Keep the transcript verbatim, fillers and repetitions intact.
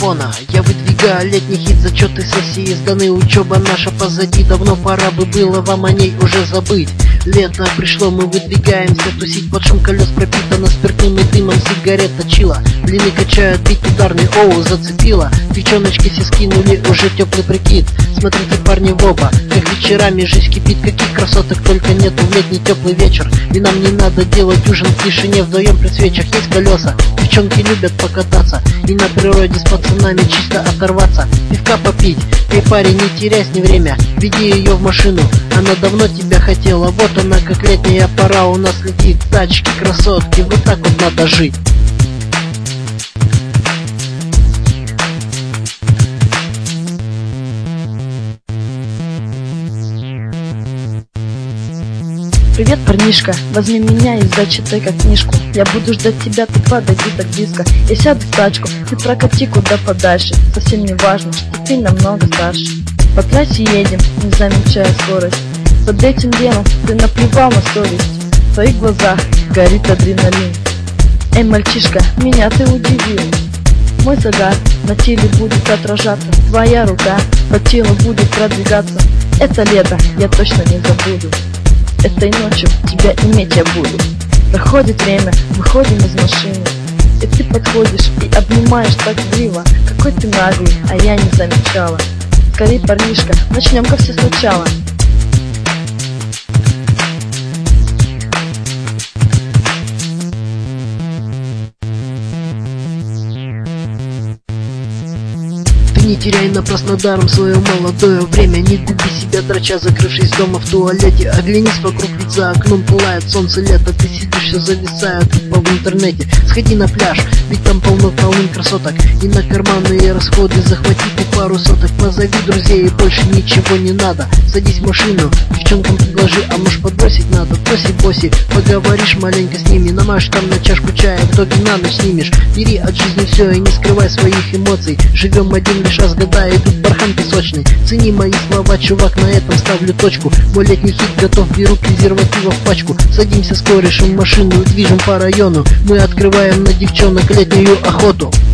микрофона. Я выдвигаю летний хит, зачеты сессии сданы, учеба наша позади, давно пора бы было вам о ней уже забыть. Лето пришло, мы выдвигаемся тусить, под шум колес пропитано спиртным и дымом сигарета чила. Блины качают, бит ударный, оу, зацепила. Девчоночки все скинули уже теплый прикид. Смотрите, парни, в оба, как вечерами жизнь кипит, каких красоток только нету в летний теплый вечер. И нам не надо делать ужин в тишине, вдвоем при свечах есть колеса. Девчонки любят покататься и на природе с пацанами чисто оторваться. Пивка попить, эй, парень, не теряй с ней время, веди ее в машину, она давно тебя хотела. Вот она, как летняя пора у нас летит. Тачки, красотки, вот так вот надо жить. Привет, парнишка, возьми меня и зачитай-ка книжку. Я буду ждать тебя, ты подойди так близко. Я сяду в тачку, ты прокати куда подальше. Совсем не важно, что ты намного старше. По трассе едем, не замечая скорость. Под этим делом ты наплевал на совесть. В твоих глазах горит адреналин. Эй, мальчишка, меня ты удивил. Мой загар на теле будет отражаться. Твоя рука по телу будет продвигаться. Это лето я точно не забуду. Этой ночью тебя иметь я буду. Проходит время, выходим из машины, и ты подходишь и обнимаешь так игриво. Какой ты наглый, а я не замечала. Скорей, парнишка, начнем-ка все сначала. Не теряй напрасно даром свое молодое время. Не губи себя, драча, закрывшись дома в туалете. Оглянись вокруг, ведь за окном пылает солнце лето. Ты сидишь, все зависая тупо в интернете. Сходи на пляж, ведь там полно полным красоток. И на карманные расходы захвати ты пару соток. Позови друзей, и больше ничего не надо. Садись в машину, девчонкам предложи, а может подбросить надо. Тоси-боси, поговоришь маленько с ними, намажь там на чашку чая, в итоге на ночь снимешь. Бери от жизни все и не скрывай своих эмоций. Живем один лишь раз, года идут бархан песочный. Цени мои слова, чувак, на этом ставлю точку. Мой летний хит готов, беру презерватива в пачку. Садимся с корешем в машину, движем по району. Мы открываем на девчонок летнюю охоту.